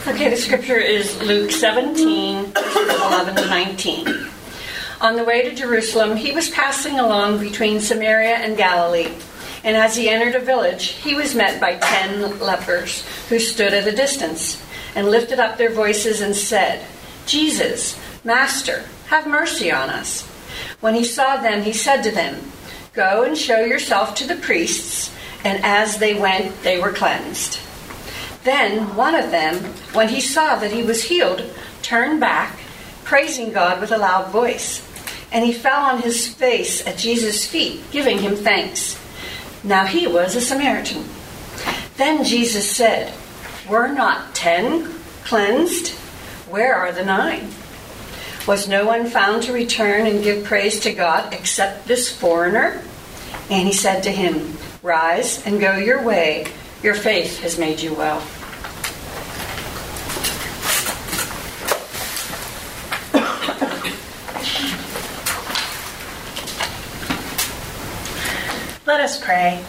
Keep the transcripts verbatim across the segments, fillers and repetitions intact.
Okay, the scripture is Luke seventeen, eleven to nineteen. On the way to Jerusalem, he was passing along between Samaria and Galilee. And as he entered a village, he was met by ten lepers who stood at a distance and lifted up their voices and said, "Jesus, Master, have mercy on us." When he saw them, he said to them, "Go and show yourself to the priests." And as they went, they were cleansed. Then one of them, when he saw that he was healed, turned back, praising God with a loud voice. And he fell on his face at Jesus' feet, giving him thanks. Now he was a Samaritan. Then Jesus said, "Were not ten cleansed? Where are the nine? Was no one found to return and give praise to God except this foreigner?" And he said to him, "Rise and go your way. Your faith has made you well." Let us pray.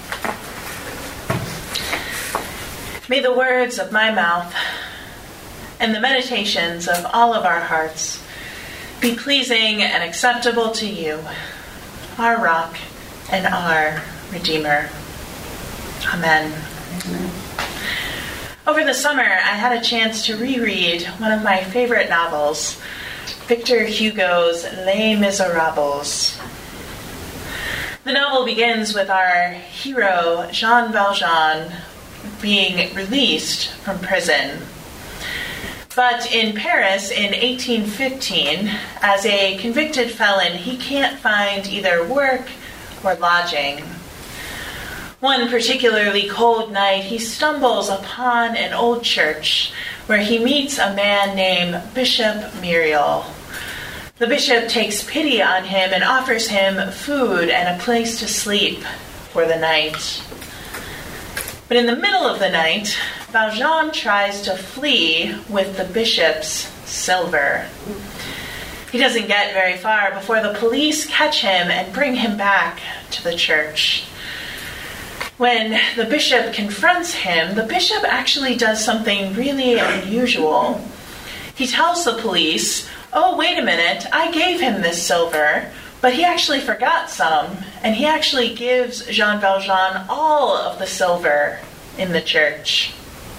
May the words of my mouth and the meditations of all of our hearts be pleasing and acceptable to you, our rock and our Redeemer. Amen. Amen. Over the summer, I had a chance to reread one of my favorite novels, Victor Hugo's Les Miserables. The novel begins with our hero, Jean Valjean, being released from prison. But in Paris in eighteen fifteen, as a convicted felon, he can't find either work or lodging. One particularly cold night, he stumbles upon an old church where he meets a man named Bishop Myriel. The bishop takes pity on him and offers him food and a place to sleep for the night. But in the middle of the night, Valjean tries to flee with the bishop's silver. He doesn't get very far before the police catch him and bring him back to the church. When the bishop confronts him, the bishop actually does something really unusual. He tells the police, "Oh, wait a minute, I gave him this silver, but he actually forgot some, and he actually gives Jean Valjean all of the silver in the church."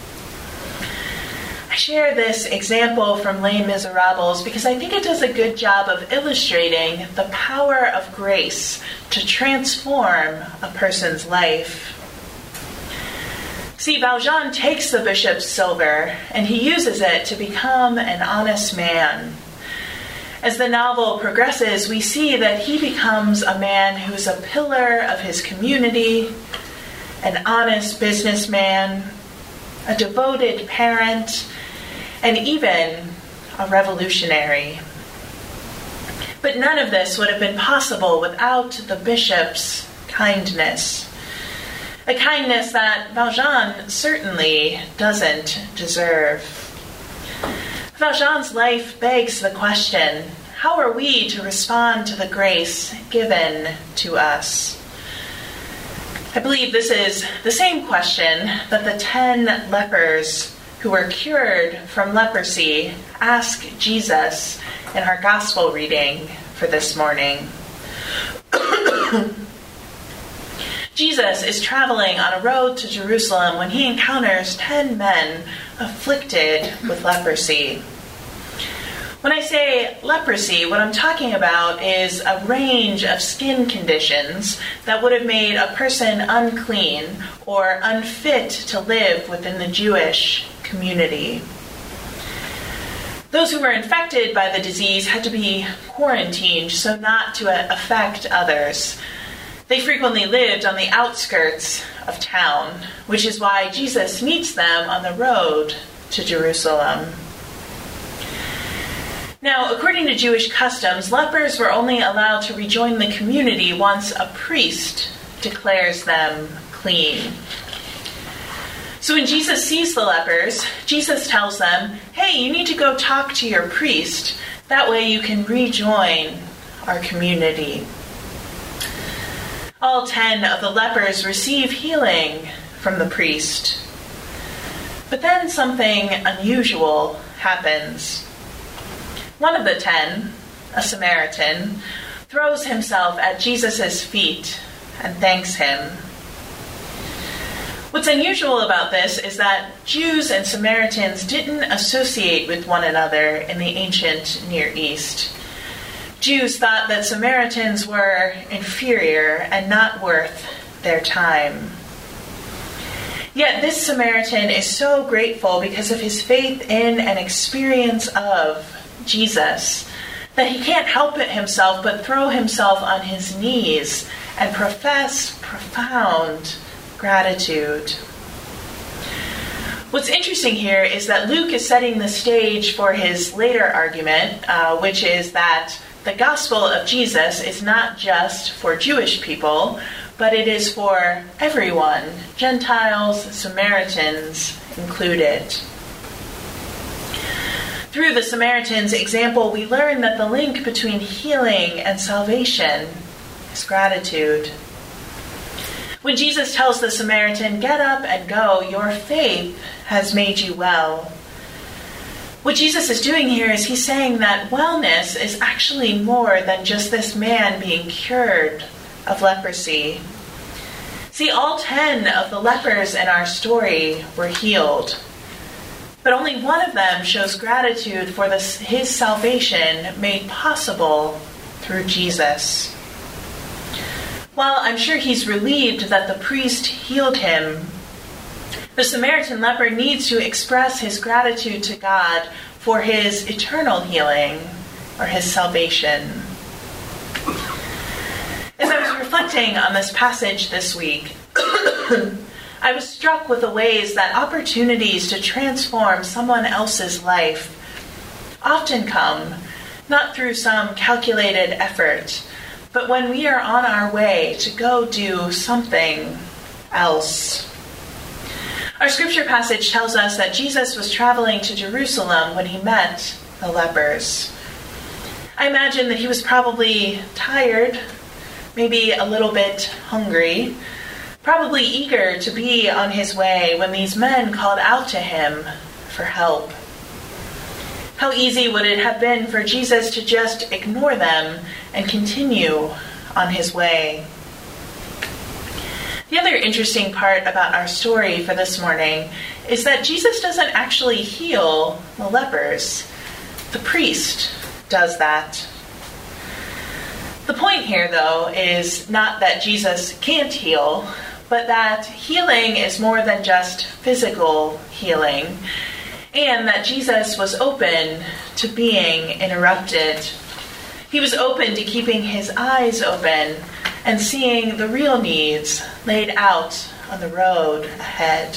I share this example from Les Miserables because I think it does a good job of illustrating the power of grace to transform a person's life. See, Valjean takes the bishop's silver and he uses it to become an honest man. As the novel progresses, we see that he becomes a man who's a pillar of his community, an honest businessman, a devoted parent, and even a revolutionary. But none of this would have been possible without the bishop's kindness. A kindness that Valjean certainly doesn't deserve. Valjean's life begs the question, how are we to respond to the grace given to us? I believe this is the same question that the ten lepers who were cured from leprosy ask Jesus in our gospel reading for this morning. Jesus is traveling on a road to Jerusalem when he encounters ten men afflicted with leprosy. When I say leprosy, what I'm talking about is a range of skin conditions that would have made a person unclean or unfit to live within the Jewish community. Those who were infected by the disease had to be quarantined so not to affect others. They frequently lived on the outskirts of town, which is why Jesus meets them on the road to Jerusalem. Now, according to Jewish customs, lepers were only allowed to rejoin the community once a priest declares them clean. So when Jesus sees the lepers, Jesus tells them, hey, you need to go talk to your priest. That way you can rejoin our community. All ten of the lepers receive healing from the priest. But then something unusual happens. One of the ten, a Samaritan, throws himself at Jesus' feet and thanks him. What's unusual about this is that Jews and Samaritans didn't associate with one another in the ancient Near East. Jews thought that Samaritans were inferior and not worth their time. Yet this Samaritan is so grateful because of his faith in and experience of Jesus that he can't help it himself but throw himself on his knees and profess profound gratitude. What's interesting here is that Luke is setting the stage for his later argument, uh, which is that the gospel of Jesus is not just for Jewish people, but it is for everyone, Gentiles, Samaritans included. Through the Samaritan's example, we learn that the link between healing and salvation is gratitude. When Jesus tells the Samaritan, "Get up and go, your faith has made you well," what Jesus is doing here is he's saying that wellness is actually more than just this man being cured of leprosy. See, all ten of the lepers in our story were healed, but only one of them shows gratitude for this, his salvation made possible through Jesus. While I'm sure he's relieved that the priest healed him, the Samaritan leper needs to express his gratitude to God for his eternal healing or his salvation. As I was reflecting on this passage this week, I was struck with the ways that opportunities to transform someone else's life often come not through some calculated effort, but when we are on our way to go do something else. Our scripture passage tells us that Jesus was traveling to Jerusalem when he met the lepers. I imagine that he was probably tired, maybe a little bit hungry, probably eager to be on his way when these men called out to him for help. How easy would it have been for Jesus to just ignore them and continue on his way? The other interesting part about our story for this morning is that Jesus doesn't actually heal the lepers. The priest does that. The point here, though, is not that Jesus can't heal, but that healing is more than just physical healing, and that Jesus was open to being interrupted. He was open to keeping his eyes open and seeing the real needs laid out on the road ahead.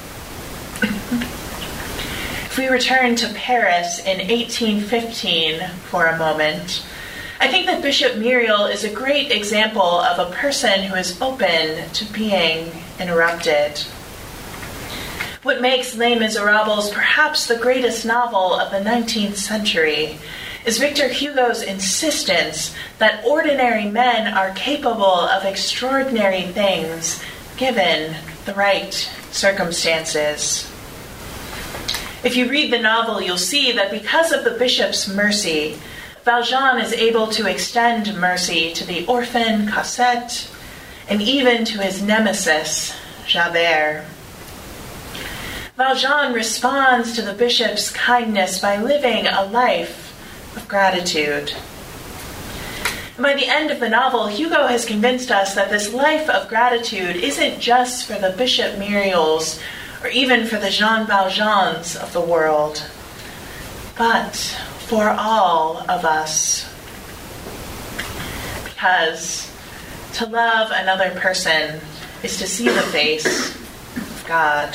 If we return to Paris in eighteen fifteen for a moment, I think that Bishop Muriel is a great example of a person who is open to being interrupted. What makes Les Miserables perhaps the greatest novel of the nineteenth century is Victor Hugo's insistence that ordinary men are capable of extraordinary things given the right circumstances. If you read the novel, you'll see that because of the bishop's mercy, Valjean is able to extend mercy to the orphan Cosette and even to his nemesis, Javert. Valjean responds to the bishop's kindness by living a life of gratitude. And by the end of the novel, Hugo has convinced us that this life of gratitude isn't just for the Bishop Muriels or even for the Jean Valjeans of the world, but for all of us. Because to love another person is to see the face of God.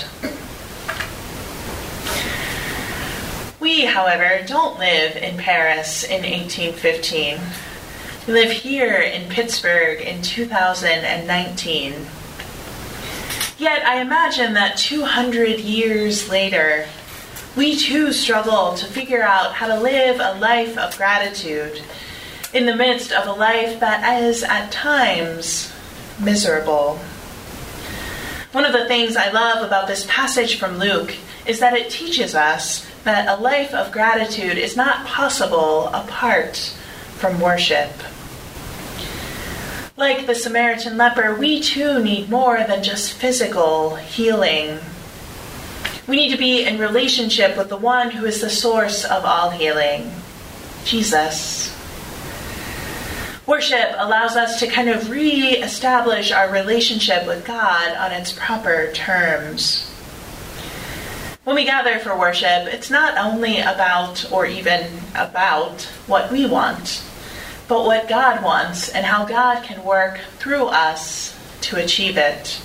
We, however, don't live in Paris in eighteen fifteen. We live here in Pittsburgh in two thousand nineteen. Yet I imagine that two hundred years later, we too struggle to figure out how to live a life of gratitude in the midst of a life that is at times miserable. One of the things I love about this passage from Luke is that it teaches us that a life of gratitude is not possible apart from worship. Like the Samaritan leper, we too need more than just physical healing. We need to be in relationship with the one who is the source of all healing, Jesus. Worship allows us to kind of re-establish our relationship with God on its proper terms. When we gather for worship, it's not only about, or even about, what we want, but what God wants and how God can work through us to achieve it.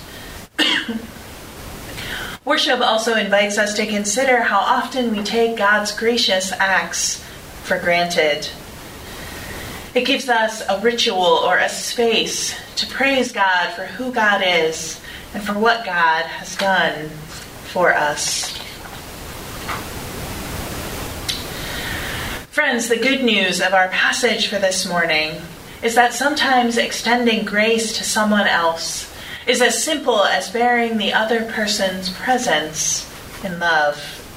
Worship also invites us to consider how often we take God's gracious acts for granted. It gives us a ritual or a space to praise God for who God is and for what God has done for us. Friends, the good news of our passage for this morning is that sometimes extending grace to someone else is as simple as bearing the other person's presence in love.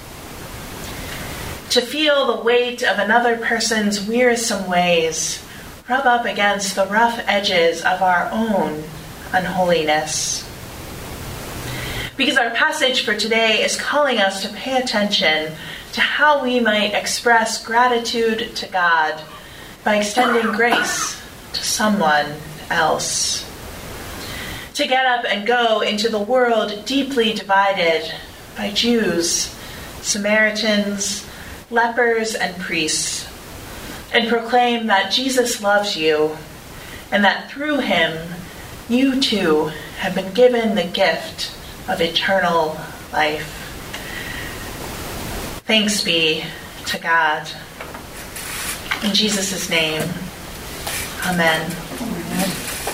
To feel the weight of another person's wearisome ways rub up against the rough edges of our own unholiness. Because our passage for today is calling us to pay attention to how we might express gratitude to God by extending grace to someone else. To get up and go into the world deeply divided by Jews, Samaritans, lepers, and priests, and proclaim that Jesus loves you and that through him you too have been given the gift of eternal life. Thanks be to God. In Jesus' name, amen. Amen.